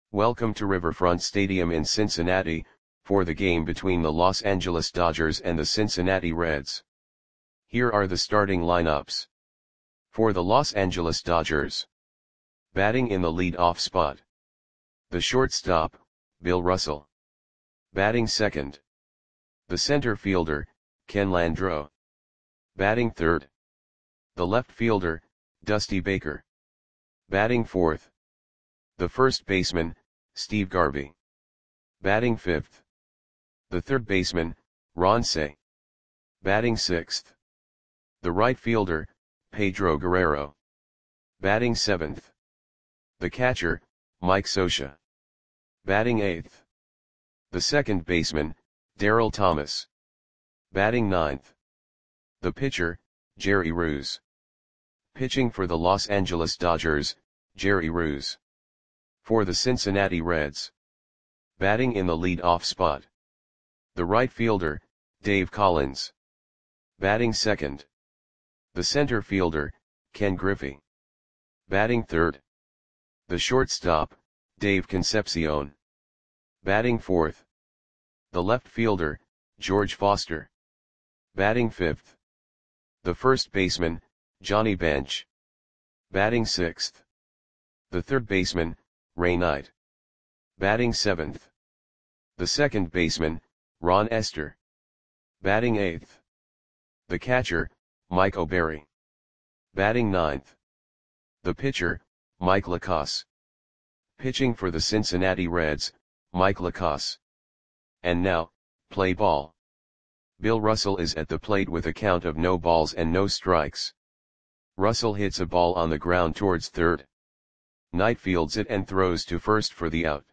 Welcome to Riverfront Stadium in Cincinnati, for the game between the Los Angeles Dodgers and the Cincinnati Reds. Here are the starting lineups. For the Los Angeles Dodgers. Batting in the lead-off spot. The shortstop, Bill Russell. Batting second. The center fielder, Ken Landreaux. Batting third. The left fielder, Dusty Baker. Batting fourth. The first baseman, Steve Garvey. Batting fifth. The third baseman, Ron Cey. Batting sixth. The right fielder, Pedro Guerrero. Batting seventh. The catcher, Mike Scioscia. Batting eighth. The second baseman, Daryl Thomas. Batting ninth. The pitcher, Jerry Reuss. Pitching for the Los Angeles Dodgers, Jerry Reuss. For the Cincinnati Reds. Batting in the lead-off spot. The right fielder, Dave Collins. Batting second. The center fielder, Ken Griffey. Batting third. The shortstop, Dave Concepcion. Batting fourth. The left fielder, George Foster. Batting fifth. The first baseman, Johnny Bench. Batting sixth. The third baseman, Ray Knight. Batting seventh. The second baseman, Ron Estes. Batting eighth. The catcher, Mike O'Berry. Batting ninth. The pitcher, Mike Lacasse. Pitching for the Cincinnati Reds, Mike Lacasse. And now, play ball. Bill Russell is at the plate with a count of no balls and no strikes. Russell hits a ball on the ground towards third. Knight fields it and throws to first for the out.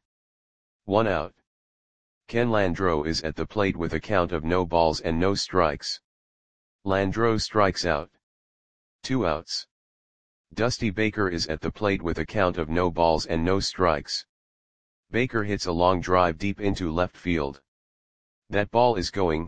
1 out. Ken Landreaux is at the plate with a count of no balls and no strikes. Landreaux strikes out. 2 outs. Dusty Baker is at the plate with a count of no balls and no strikes. Baker hits a long drive deep into left field. That ball is gone.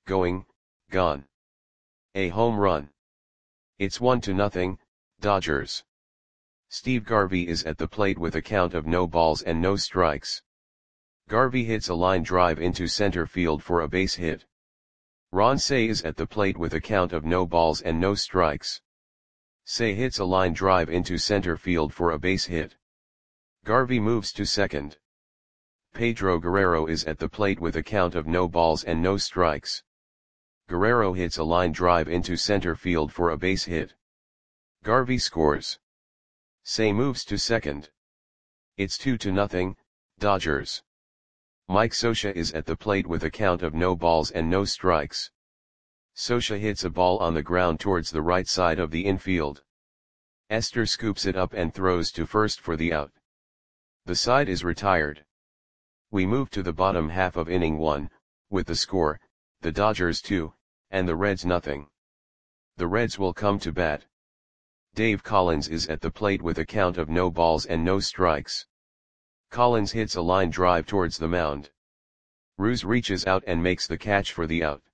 A home run. It's 1-0, Dodgers. Steve Garvey is at the plate with a count of no balls and no strikes. Garvey hits a line drive into center field for a base hit. Ron Cey is at the plate with a count of no balls and no strikes. Cey hits a line drive into center field for a base hit. Garvey moves to second. Pedro Guerrero is at the plate with a count of no balls and no strikes. Guerrero hits a line drive into center field for a base hit. Garvey scores. Cey moves to second. It's 2-0, Dodgers. Mike Scioscia is at the plate with a count of no balls and no strikes. Scioscia hits a ball on the ground towards the right side of the infield. Estes scoops it up and throws to first for the out. The side is retired. We move to the bottom half of inning 1, with the score, the Dodgers 2, and the Reds 0. The Reds will come to bat. Dave Collins is at the plate with a count of no balls and no strikes. Collins hits a line drive towards the mound. Reuss reaches out and makes the catch for the out.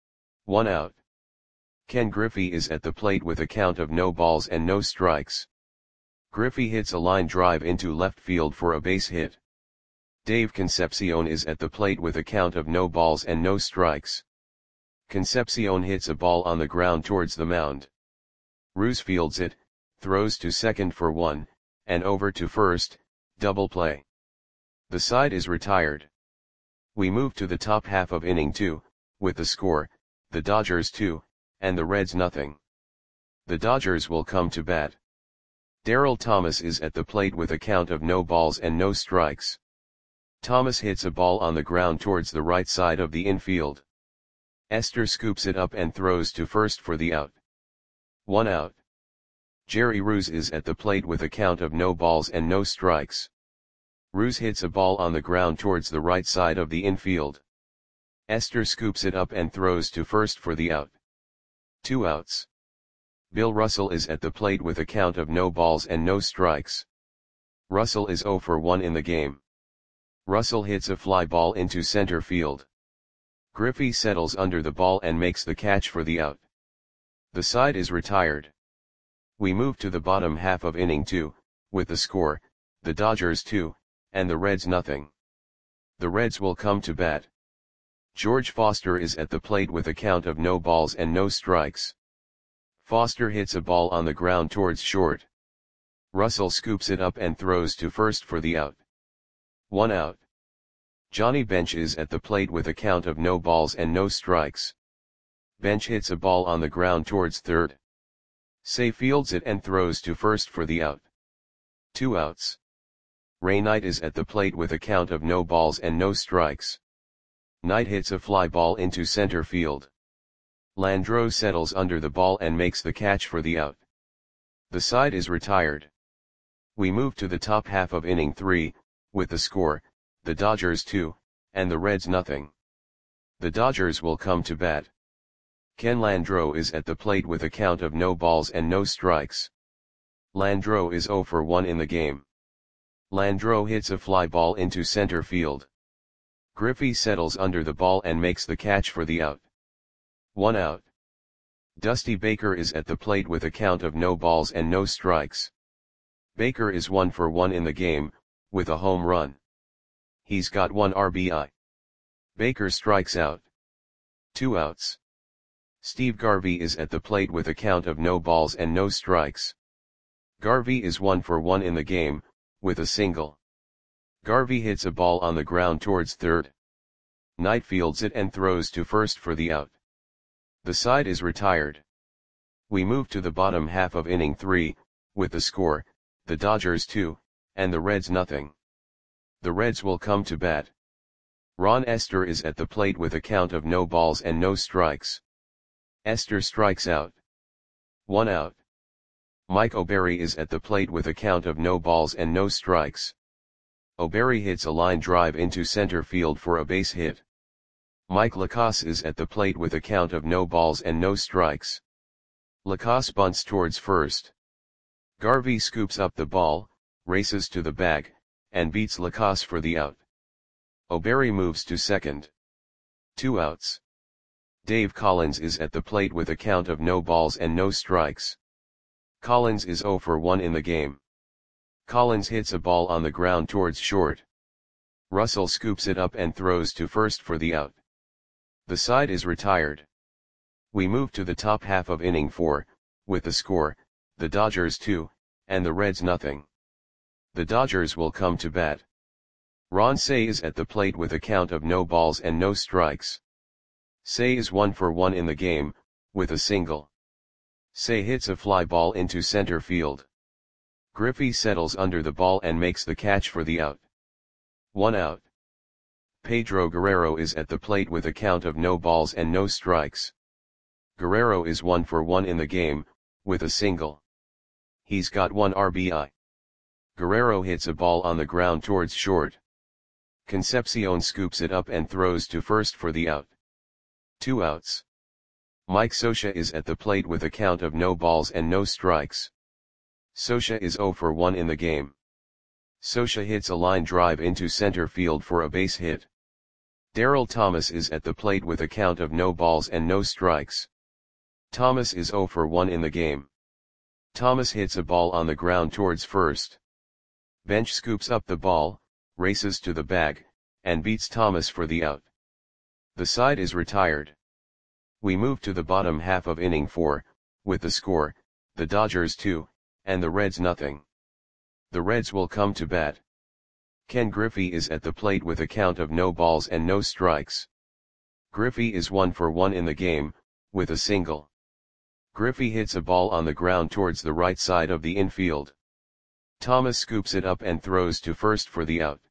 1 out. Ken Griffey is at the plate with a count of no balls and no strikes. Griffey hits a line drive into left field for a base hit. Dave Concepcion is at the plate with a count of no balls and no strikes. Concepcion hits a ball on the ground towards the mound. Reuss fields it, throws to second for 1, and over to first, double play. The side is retired. We move to the top half of inning 2, with the score, the Dodgers 2, and the Reds 0. The Dodgers will come to bat. Daryl Thomas is at the plate with a count of no balls and no strikes. Thomas hits a ball on the ground towards the right side of the infield. Estes scoops it up and throws to first for the out. 1 out. Jerry Reuss is at the plate with a count of no balls and no strikes. Reuss hits a ball on the ground towards the right side of the infield. Estes scoops it up and throws to first for the out. 2 outs. Bill Russell is at the plate with a count of no balls and no strikes. Russell is 0 for 1 in the game. Russell hits a fly ball into center field. Griffey settles under the ball and makes the catch for the out. The side is retired. We move to the bottom half of inning 2, with the score, the Dodgers 2, and the Reds nothing. The Reds will come to bat. George Foster is at the plate with a count of no balls and no strikes. Foster hits a ball on the ground towards short. Russell scoops it up and throws to first for the out. 1 out. Johnny Bench is at the plate with a count of no balls and no strikes. Bench hits a ball on the ground towards third. Say fields it and throws to first for the out. 2 outs. Ray Knight is at the plate with a count of no balls and no strikes. Knight hits a fly ball into center field. Landreau settles under the ball and makes the catch for the out. The side is retired. We move to the top half of inning 3, with the score, the Dodgers 2, and the Reds nothing. The Dodgers will come to bat. Ken Landreau is at the plate with a count of no balls and no strikes. Landreau is 0 for 1 in the game. Landreau hits a fly ball into center field. Griffey settles under the ball and makes the catch for the out. 1 out. Dusty Baker is at the plate with a count of no balls and no strikes. Baker is 1 for 1 in the game, with a home run. He's got 1 RBI. Baker strikes out. 2 outs. Steve Garvey is at the plate with a count of no balls and no strikes. Garvey is 1 for 1 in the game, with a single. Garvey hits a ball on the ground towards third. Knight fields it and throws to first for the out. The side is retired. We move to the bottom half of inning 3, with the score, the Dodgers 2, and the Reds nothing. The Reds will come to bat. Ron Esther is at the plate with a count of no balls and no strikes. Esther strikes out. 1 out. Mike O'Berry is at the plate with a count of no balls and no strikes. O'Berry hits a line drive into center field for a base hit. Mike Lacasse is at the plate with a count of no balls and no strikes. Lacasse bunts towards first. Garvey scoops up the ball, races to the bag, and beats Lacasse for the out. O'Berry moves to second. 2 outs. Dave Collins is at the plate with a count of no balls and no strikes. Collins is 0 for 1 in the game. Collins hits a ball on the ground towards short. Russell scoops it up and throws to first for the out. The side is retired. We move to the top half of inning 4, with the score, the Dodgers 2, and the Reds nothing. The Dodgers will come to bat. Ron Cey is at the plate with a count of no balls and no strikes. Cey is 1 for 1 in the game, with a single. Cey hits a fly ball into center field. Griffey settles under the ball and makes the catch for the out. 1 out. Pedro Guerrero is at the plate with a count of no balls and no strikes. Guerrero is 1 for 1 in the game, with a single. He's got 1 RBI. Guerrero hits a ball on the ground towards short. Concepcion scoops it up and throws to first for the out. 2 outs. Mike Scioscia is at the plate with a count of no balls and no strikes. Scioscia is 0 for 1 in the game. Scioscia hits a line drive into center field for a base hit. Darryl Thomas is at the plate with a count of no balls and no strikes. Thomas is 0 for 1 in the game. Thomas hits a ball on the ground towards first. Bench scoops up the ball, races to the bag, and beats Thomas for the out. The side is retired. We move to the bottom half of inning 4, with the score, the Dodgers 2, and the Reds nothing. The Reds will come to bat. Ken Griffey is at the plate with a count of no balls and no strikes. Griffey is 1 for 1 in the game, with a single. Griffey hits a ball on the ground towards the right side of the infield. Thomas scoops it up and throws to first for the out.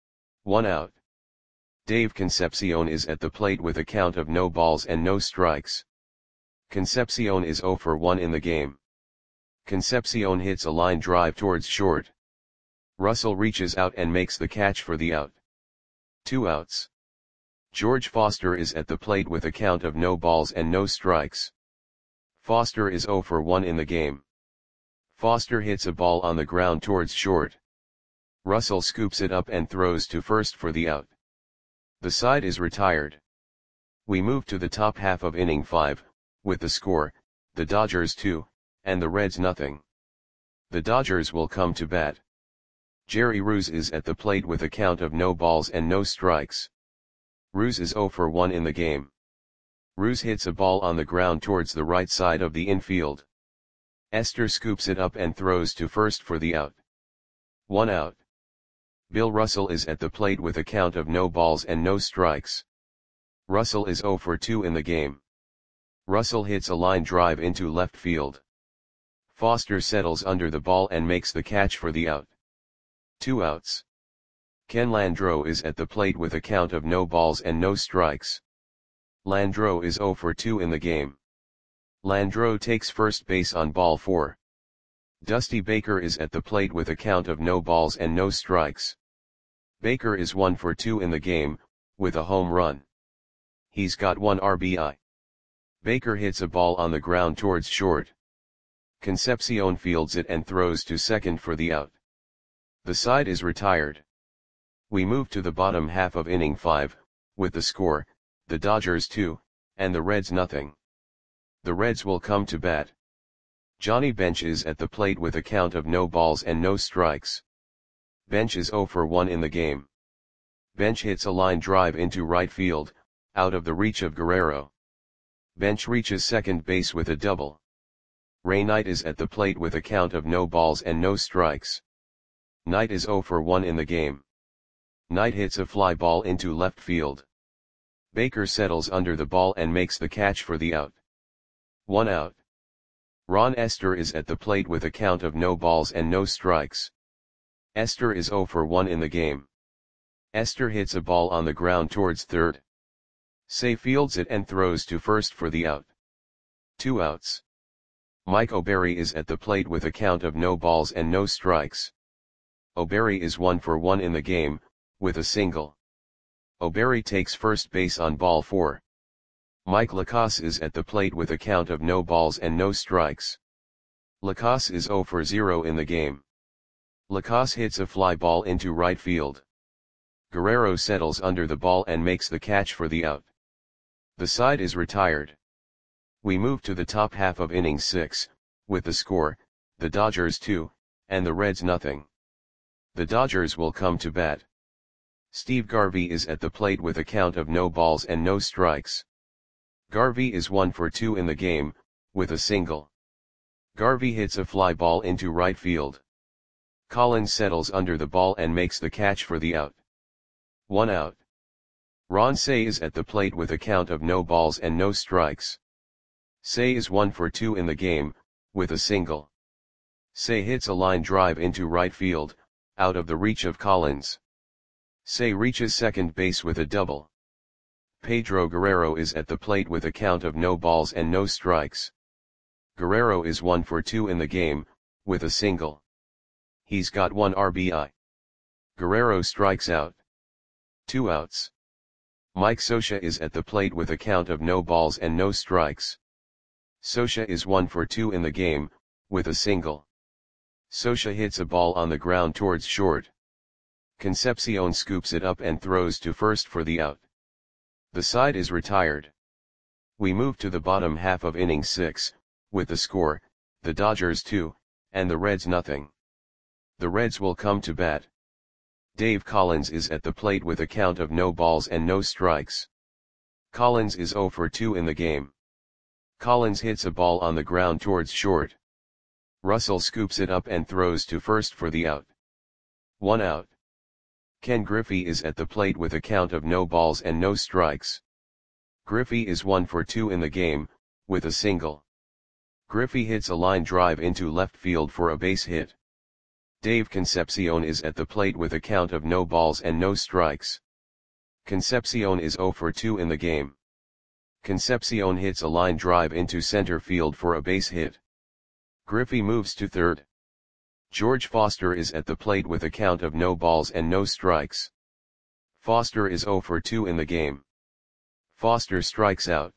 1 out. Dave Concepcion is at the plate with a count of no balls and no strikes. Concepcion is 0 for 1 in the game. Concepcion hits a line drive towards short. Russell reaches out and makes the catch for the out. 2 outs. George Foster is at the plate with a count of no balls and no strikes. Foster is 0 for 1 in the game. Foster hits a ball on the ground towards short. Russell scoops it up and throws to first for the out. The side is retired. We move to the top half of inning 5, with the score, the Dodgers 2, and the Reds nothing. The Dodgers will come to bat. Jerry Roos is at the plate with a count of no balls and no strikes. Roos is 0 for 1 in the game. Roos hits a ball on the ground towards the right side of the infield. Esther scoops it up and throws to first for the out. 1 out. Bill Russell is at the plate with a count of no balls and no strikes. Russell is 0 for 2 in the game. Russell hits a line drive into left field. Foster settles under the ball and makes the catch for the out. 2 outs. Ken Landreau is at the plate with a count of no balls and no strikes. Landreau is 0 for 2 in the game. Landreau takes first base on ball 4. Dusty Baker is at the plate with a count of no balls and no strikes. Baker is 1 for 2 in the game, with a home run. He's got 1 RBI. Baker hits a ball on the ground towards short. Concepcion fields it and throws to second for the out. The side is retired. We move to the bottom half of inning 5, with the score, the Dodgers 2, and the Reds nothing. The Reds will come to bat. Johnny Bench is at the plate with a count of no balls and no strikes. Bench is 0 for 1 in the game. Bench hits a line drive into right field, out of the reach of Guerrero. Bench reaches second base with a double. Ray Knight is at the plate with a count of no balls and no strikes. Knight is 0 for 1 in the game. Knight hits a fly ball into left field. Baker settles under the ball and makes the catch for the out. 1 out. Ron Esther is at the plate with a count of no balls and no strikes. Esther is 0 for 1 in the game. Esther hits a ball on the ground towards third. Say fields it and throws to first for the out. 2 outs. Mike O'Berry is at the plate with a count of no balls and no strikes. O'Berry is 1 for 1 in the game, with a single. O'Berry takes first base on ball 4. Mike Lacasse is at the plate with a count of no balls and no strikes. Lacasse is 0 for 0 in the game. Lacasse hits a fly ball into right field. Guerrero settles under the ball and makes the catch for the out. The side is retired. We move to the top half of inning 6, with the score, the Dodgers 2, and the Reds nothing. The Dodgers will come to bat. Steve Garvey is at the plate with a count of no balls and no strikes. Garvey is 1 for 2 in the game, with a single. Garvey hits a fly ball into right field. Collins settles under the ball and makes the catch for the out. 1 out. Ron Cey is at the plate with a count of no balls and no strikes. Cey is 1 for 2 in the game, with a single. Cey hits a line drive into right field, out of the reach of Collins. Cey reaches second base with a double. Pedro Guerrero is at the plate with a count of no balls and no strikes. Guerrero is 1 for 2 in the game, with a single. He's got 1 RBI. Guerrero strikes out. 2 outs. Mike Scioscia is at the plate with a count of no balls and no strikes. Scioscia is 1 for 2 in the game, with a single. Scioscia hits a ball on the ground towards short. Concepcion scoops it up and throws to first for the out. The side is retired. We move to the bottom half of inning 6, with the score, the Dodgers 2, and the Reds nothing. The Reds will come to bat. Dave Collins is at the plate with a count of no balls and no strikes. Collins is 0 for 2 in the game. Collins hits a ball on the ground towards short. Russell scoops it up and throws to first for the out. 1 out. Ken Griffey is at the plate with a count of no balls and no strikes. Griffey is 1 for 2 in the game, with a single. Griffey hits a line drive into left field for a base hit. Dave Concepcion is at the plate with a count of no balls and no strikes. Concepcion is 0 for 2 in the game. Concepcion hits a line drive into center field for a base hit. Griffey moves to third. George Foster is at the plate with a count of no balls and no strikes. Foster is 0 for 2 in the game. Foster strikes out.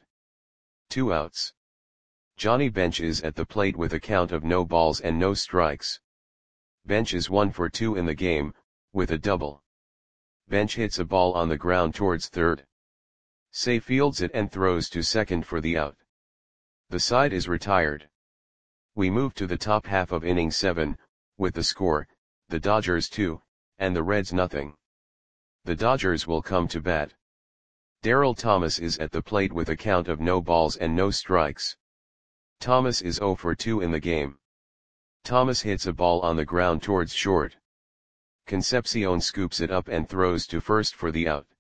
2 outs. Johnny Bench is at the plate with a count of no balls and no strikes. Bench is 1 for 2 in the game, with a double. Bench hits a ball on the ground towards third. Cey fields it and throws to second for the out. The side is retired. We move to the top half of inning 7, with the score, the Dodgers 2, and the Reds nothing. The Dodgers will come to bat. Darryl Thomas is at the plate with a count of no balls and no strikes. Thomas is 0 for 2 in the game. Thomas hits a ball on the ground towards short. Concepcion scoops it up and throws to first for the out.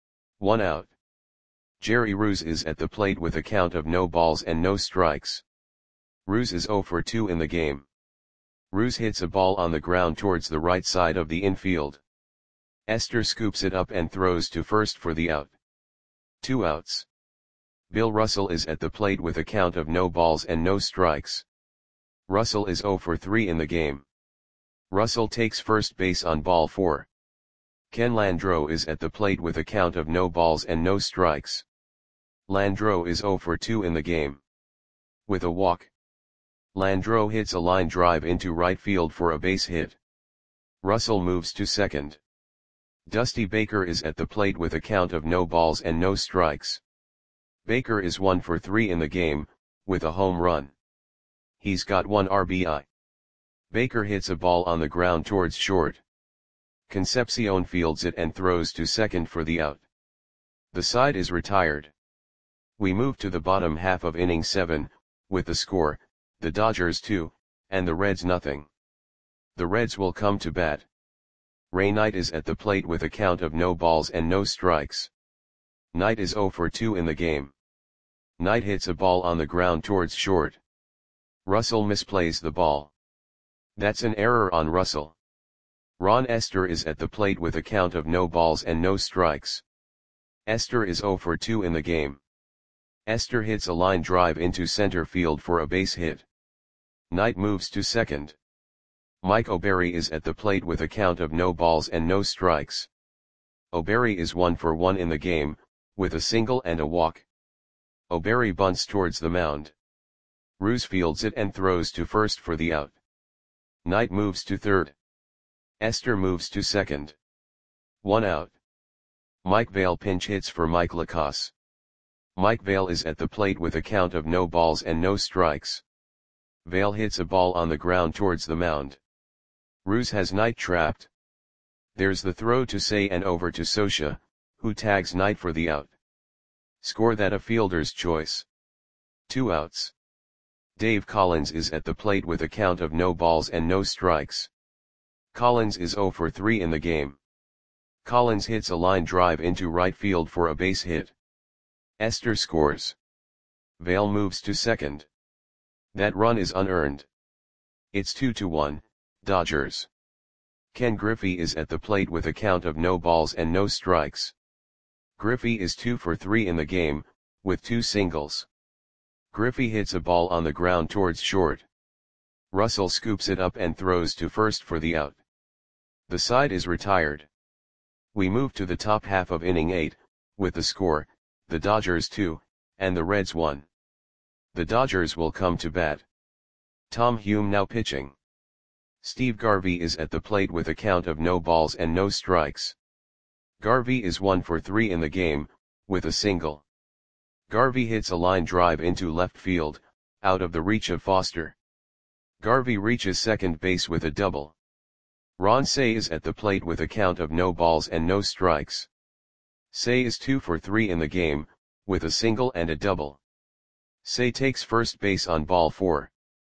1 out. Jerry Ruse is at the plate with a count of no balls and no strikes. Ruse is 0 for 2 in the game. Ruse hits a ball on the ground towards the right side of the infield. Esther scoops it up and throws to first for the out. 2 outs. Bill Russell is at the plate with a count of no balls and no strikes. Russell is 0 for 3 in the game. Russell takes first base on ball 4. Ken Landreau is at the plate with a count of no balls and no strikes. Landreau is 0 for 2 in the game. With a walk, Landreau hits a line drive into right field for a base hit. Russell moves to second. Dusty Baker is at the plate with a count of no balls and no strikes. Baker is 1 for 3 in the game, with a home run. He's got 1 RBI. Baker hits a ball on the ground towards short. Concepcion fields it and throws to second for the out. The side is retired. We move to the bottom half of inning 7, with the score, the Dodgers 2, and the Reds nothing. The Reds will come to bat. Ray Knight is at the plate with a count of no balls and no strikes. Knight is 0 for 2 in the game. Knight hits a ball on the ground towards short. Russell misplays the ball. That's an error on Russell. Ron Esther is at the plate with a count of no balls and no strikes. Esther is 0 for 2 in the game. Esther hits a line drive into center field for a base hit. Knight moves to second. Mike O'Berry is at the plate with a count of no balls and no strikes. O'Berry is 1 for 1 in the game, with a single and a walk. O'Berry bunts towards the mound. Ruse fields it and throws to first for the out. Knight moves to third. Esther moves to second. 1 out. Mike Vail pinch hits for Mike Lacasse. Mike Vail is at the plate with a count of no balls and no strikes. Vail hits a ball on the ground towards the mound. Ruse has Knight trapped. There's the throw to Say and over to Scioscia, who tags Knight for the out. Score that a fielder's choice. 2 outs. Dave Collins is at the plate with a count of no balls and no strikes. Collins is 0 for 3 in the game. Collins hits a line drive into right field for a base hit. Esther scores. Vail moves to second. That run is unearned. It's 2-1, Dodgers. Ken Griffey is at the plate with a count of no balls and no strikes. Griffey is 2 for 3 in the game, with 2 singles. Griffey hits a ball on the ground towards short. Russell scoops it up and throws to first for the out. The side is retired. We move to the top half of inning 8, with the score, the Dodgers 2, and the Reds 1. The Dodgers will come to bat. Tom Hume now pitching. Steve Garvey is at the plate with a count of no balls and no strikes. Garvey is 1 for 3 in the game, with a single. Garvey hits a line drive into left field, out of the reach of Foster. Garvey reaches second base with a double. Ron Cey is at the plate with a count of no balls and no strikes. Cey is 2 for 3 in the game, with a single and a double. Cey takes first base on ball 4.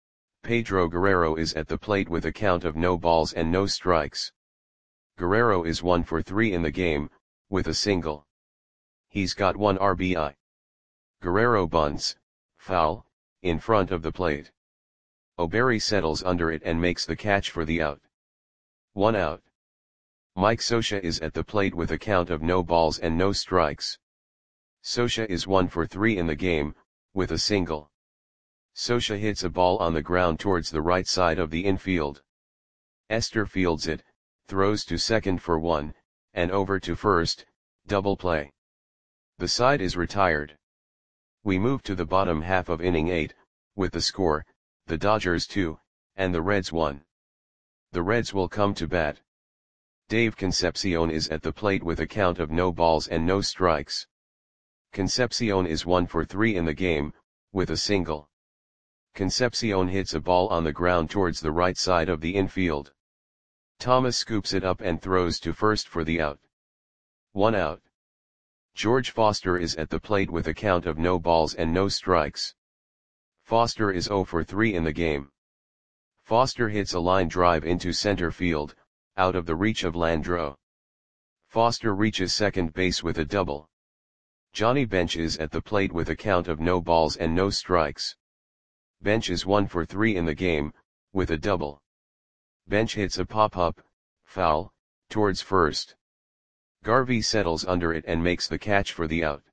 Pedro Guerrero is at the plate with a count of no balls and no strikes. Guerrero is 1 for 3 in the game, with a single. He's got 1 RBI. Guerrero bunts, foul, in front of the plate. O'Berry settles under it and makes the catch for the out. 1 out. Mike Scioscia is at the plate with a count of no balls and no strikes. Scioscia is 1 for 3 in the game, with a single. Scioscia hits a ball on the ground towards the right side of the infield. Esther fields it, throws to second for 1, and over to first, double play. The side is retired. We move to the bottom half of inning 8, with the score, the Dodgers 2, and the Reds 1. The Reds will come to bat. Dave Concepcion is at the plate with a count of no balls and no strikes. Concepcion is 1 for 3 in the game, with a single. Concepcion hits a ball on the ground towards the right side of the infield. Thomas scoops it up and throws to first for the out. 1 out. George Foster is at the plate with a count of no balls and no strikes. Foster is 0 for 3 in the game. Foster hits a line drive into center field, out of the reach of Landreau. Foster reaches second base with a double. Johnny Bench is at the plate with a count of no balls and no strikes. Bench is 1 for 3 in the game, with a double. Bench hits a pop-up, foul, towards first. Garvey settles under it and makes the catch for the out.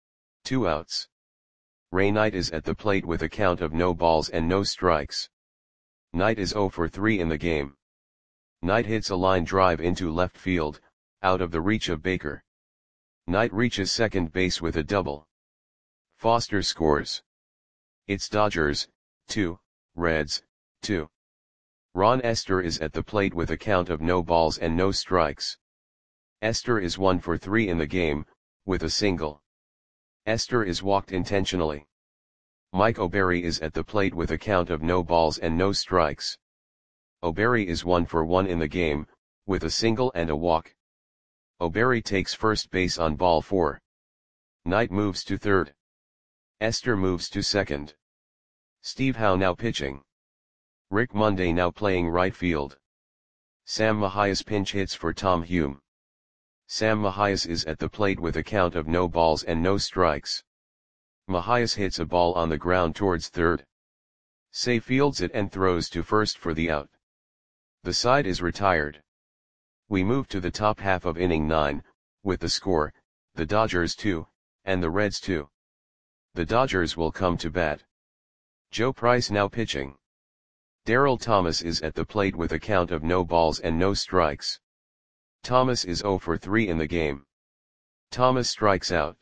2 outs. Ray Knight is at the plate with a count of no balls and no strikes. Knight is 0 for 3 in the game. Knight hits a line drive into left field, out of the reach of Baker. Knight reaches second base with a double. Foster scores. It's Dodgers, 2, Reds, 2. Ron Esther is at the plate with a count of no balls and no strikes. Esther is 1 for 3 in the game, with a single. Esther is walked intentionally. Mike O'Berry is at the plate with a count of no balls and no strikes. O'Berry is 1 for 1 in the game, with a single and a walk. O'Berry takes first base on ball 4. Knight moves to third. Esther moves to second. Steve Howe now pitching. Rick Monday now playing right field. Sam Mahias pinch hits for Tom Hume. Sam Mahias is at the plate with a count of no balls and no strikes. Mahias hits a ball on the ground towards third. Say fields it and throws to first for the out. The side is retired. We move to the top half of inning 9, with the score, the Dodgers 2, and the Reds 2. The Dodgers will come to bat. Joe Price now pitching. Darryl Thomas is at the plate with a count of no balls and no strikes. Thomas is 0 for 3 in the game. Thomas strikes out.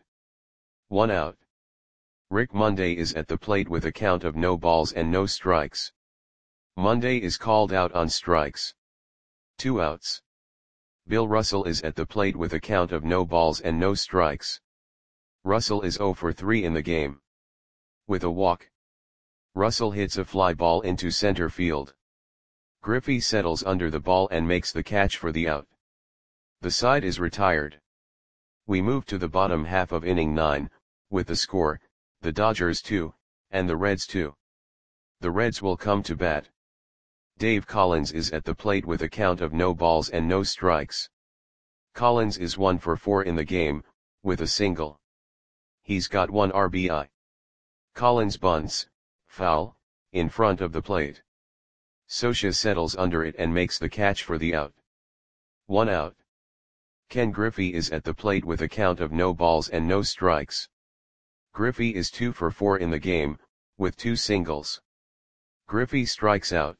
1 out. Rick Monday is at the plate with a count of no balls and no strikes. Monday is called out on strikes. 2 outs. Bill Russell is at the plate with a count of no balls and no strikes. Russell is 0 for 3 in the game. With a walk. Russell hits a fly ball into center field. Griffey settles under the ball and makes the catch for the out. The side is retired. We move to the bottom half of inning 9, with the score, the Dodgers 2, and the Reds 2. The Reds will come to bat. Dave Collins is at the plate with a count of no balls and no strikes. Collins is 1 for 4 in the game, with a single. He's got 1 RBI. Collins bunts, foul, in front of the plate. Socia settles under it and makes the catch for the out. 1 out. Ken Griffey is at the plate with a count of no balls and no strikes. Griffey is 2 for 4 in the game, with 2 singles. Griffey strikes out.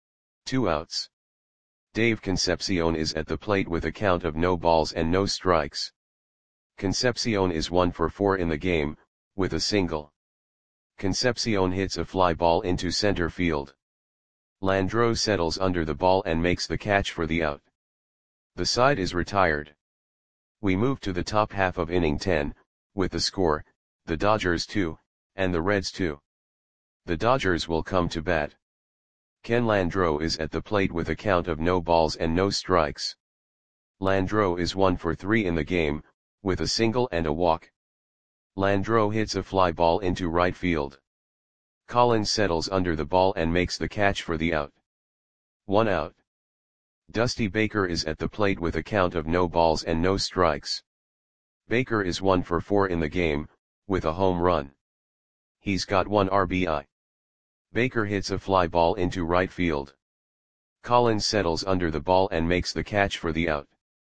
2 outs. Dave Concepcion is at the plate with a count of no balls and no strikes. Concepcion is 1 for 4 in the game, with a single. Concepcion hits a fly ball into center field. Landreau settles under the ball and makes the catch for the out. The side is retired. We move to the top half of inning 10, with the score, the Dodgers 2, and the Reds 2. The Dodgers will come to bat. Ken Landreau is at the plate with a count of no balls and no strikes. Landreau is 1 for 3 in the game, with a single and a walk. Landreau hits a fly ball into right field. Collins settles under the ball and makes the catch for the out. 1 out. Dusty Baker is at the plate with a count of no balls and no strikes. Baker is 1 for 4 in the game, with a home run. He's got 1 RBI. Baker hits a fly ball into right field. Collins settles under the ball and makes the catch for the out.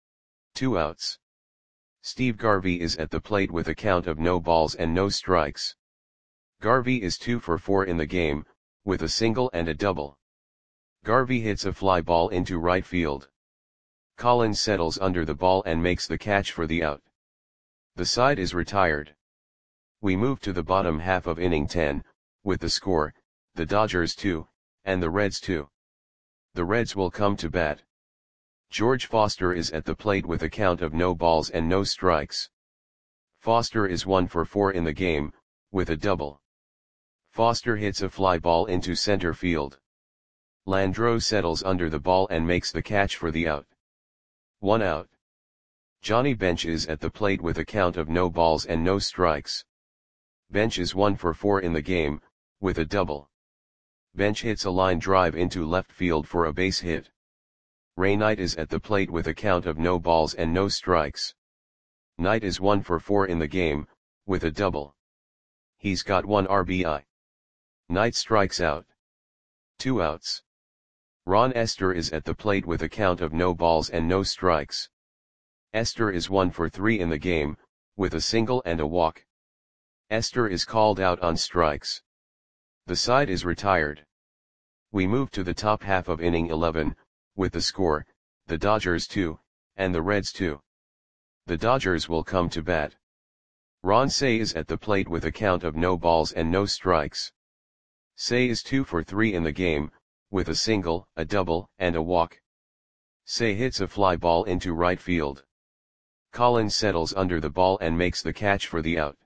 2 outs. Steve Garvey is at the plate with a count of no balls and no strikes. Garvey is 2 for 4 in the game, with a single and a double. Garvey hits a fly ball into right field. Collins settles under the ball and makes the catch for the out. The side is retired. We move to the bottom half of inning 10, with the score, the Dodgers 2, and the Reds 2. The Reds will come to bat. George Foster is at the plate with a count of no balls and no strikes. Foster is 1 for 4 in the game, with a double. Foster hits a fly ball into center field. Landreau settles under the ball and makes the catch for the out. 1 out. Johnny Bench is at the plate with a count of no balls and no strikes. Bench is 1 for 4 in the game, with a double. Bench hits a line drive into left field for a base hit. Ray Knight is at the plate with a count of no balls and no strikes. Knight is 1 for 4 in the game, with a double. He's got 1 RBI. Knight strikes out. 2 outs. Ron Esther is at the plate with a count of no balls and no strikes. Esther is 1 for 3 in the game, with a single and a walk. Esther is called out on strikes. The side is retired. We move to the top half of inning 11, with the score, the Dodgers 2, and the Reds 2. The Dodgers will come to bat. Ron Cey is at the plate with a count of no balls and no strikes. Cey is 2 for 3 in the game, with a single, a double, and a walk. Cey hits a fly ball into right field. Collins settles under the ball and makes the catch for the out.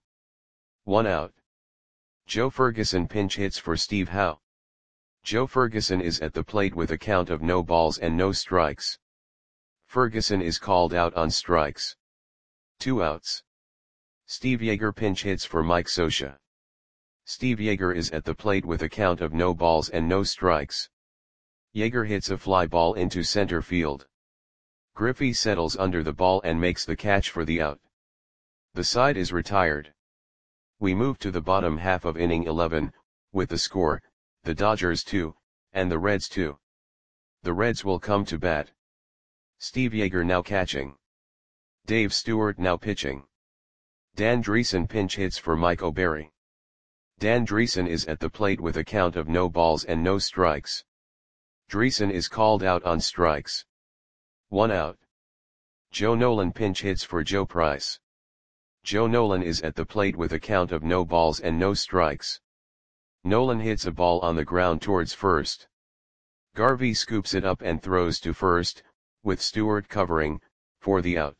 1 out. Joe Ferguson pinch hits for Steve Howe. Joe Ferguson is at the plate with a count of no balls and no strikes. Ferguson is called out on strikes. 2 outs. Steve Yeager pinch hits for Mike Scioscia. Steve Yeager is at the plate with a count of no balls and no strikes. Yeager hits a fly ball into center field. Griffey settles under the ball and makes the catch for the out. The side is retired. We move to the bottom half of inning 11, with the score, the Dodgers 2, and the Reds 2. The Reds will come to bat. Steve Yeager now catching. Dave Stewart now pitching. Dan Dreesen pinch hits for Mike O'Berry. Dan Dreesen is at the plate with a count of no balls and no strikes. Dreesen is called out on strikes. 1 out. Joe Nolan pinch hits for Joe Price. Joe Nolan is at the plate with a count of no balls and no strikes. Nolan hits a ball on the ground towards first. Garvey scoops it up and throws to first, with Stewart covering, for the out.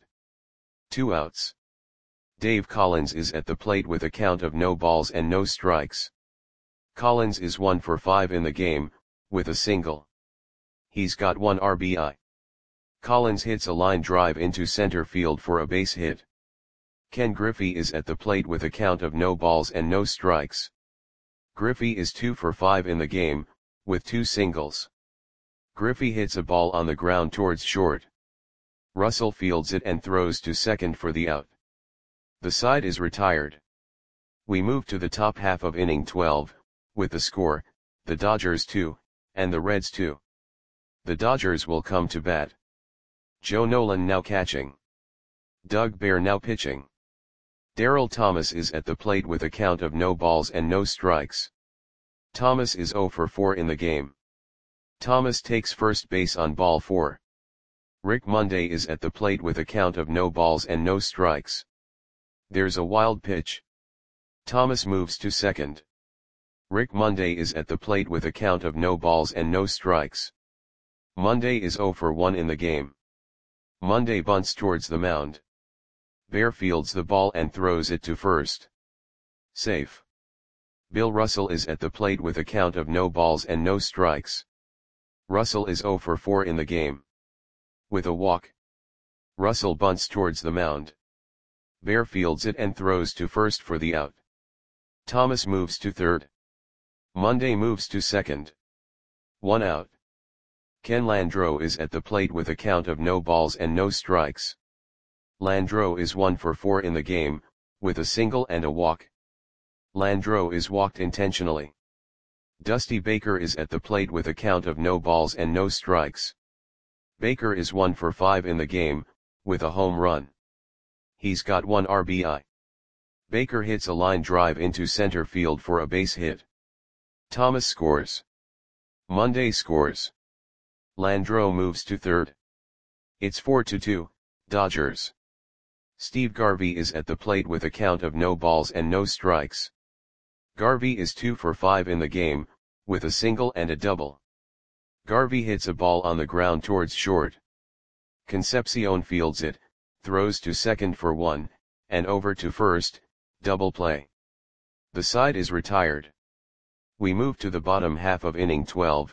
2 outs. Dave Collins is at the plate with a count of no balls and no strikes. Collins is 1 for 5 in the game, with a single. He's got 1 RBI. Collins hits a line drive into center field for a base hit. Ken Griffey is at the plate with a count of no balls and no strikes. Griffey is 2 for 5 in the game, with 2 singles. Griffey hits a ball on the ground towards short. Russell fields it and throws to second for the out. The side is retired. We move to the top half of inning 12, with the score, the Dodgers 2, and the Reds 2. The Dodgers will come to bat. Joe Nolan now catching. Doug Bear now pitching. Darryl Thomas is at the plate with a count of no balls and no strikes. Thomas is 0 for 4 in the game. Thomas takes first base on ball 4. Rick Monday is at the plate with a count of no balls and no strikes. There's a wild pitch. Thomas moves to second. Rick Monday is at the plate with a count of no balls and no strikes. Monday is 0 for 1 in the game. Monday bunts towards the mound. Bear fields the ball and throws it to first. Safe. Bill Russell is at the plate with a count of no balls and no strikes. Russell is 0 for 4 in the game. With a walk. Russell bunts towards the mound. Bear fields it and throws to first for the out. Thomas moves to third. Monday moves to second. 1 out. Ken Landreau is at the plate with a count of no balls and no strikes. Landreau is 1 for 4 in the game, with a single and a walk. Landreau is walked intentionally. Dusty Baker is at the plate with a count of no balls and no strikes. Baker is 1 for 5 in the game, with a home run. He's got 1 RBI. Baker hits a line drive into center field for a base hit. Thomas scores. Monday scores. Landreau moves to third. It's 4-2, Dodgers. Steve Garvey is at the plate with a count of no balls and no strikes. Garvey is 2 for 5 in the game, with a single and a double. Garvey hits a ball on the ground towards short. Concepcion fields it, throws to second for 1, and over to first, double play. The side is retired. We move to the bottom half of inning 12,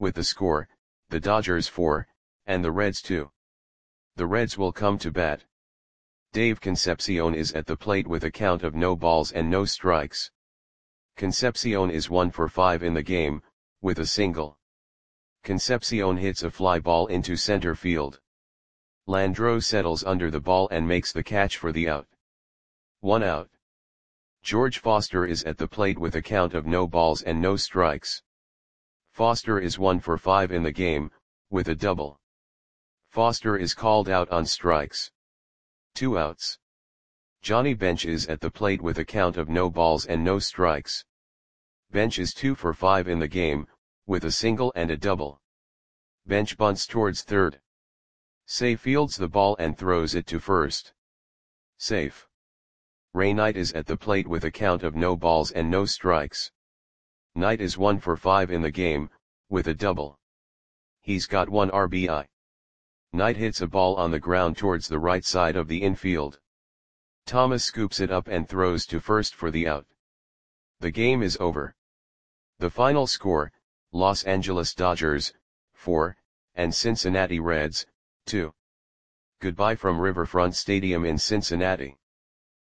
with the score, the Dodgers 4, and the Reds 2. The Reds will come to bat. Dave Concepcion is at the plate with a count of no balls and no strikes. Concepcion is 1 for 5 in the game, with a single. Concepcion hits a fly ball into center field. Landreaux settles under the ball and makes the catch for the out. 1 out. George Foster is at the plate with a count of no balls and no strikes. Foster is 1 for 5 in the game, with a double. Foster is called out on strikes. 2 outs. Johnny Bench is at the plate with a count of no balls and no strikes. Bench is 2 for 5 in the game, with a single and a double. Bench bunts towards third. Say fields the ball and throws it to first. Safe. Ray Knight is at the plate with a count of no balls and no strikes. Knight is 1 for 5 in the game, with a double. He's got 1 RBI. Knight hits a ball on the ground towards the right side of the infield. Thomas scoops it up and throws to first for the out. The game is over. The final score, Los Angeles Dodgers, 4, and Cincinnati Reds, 2. Goodbye from Riverfront Stadium in Cincinnati.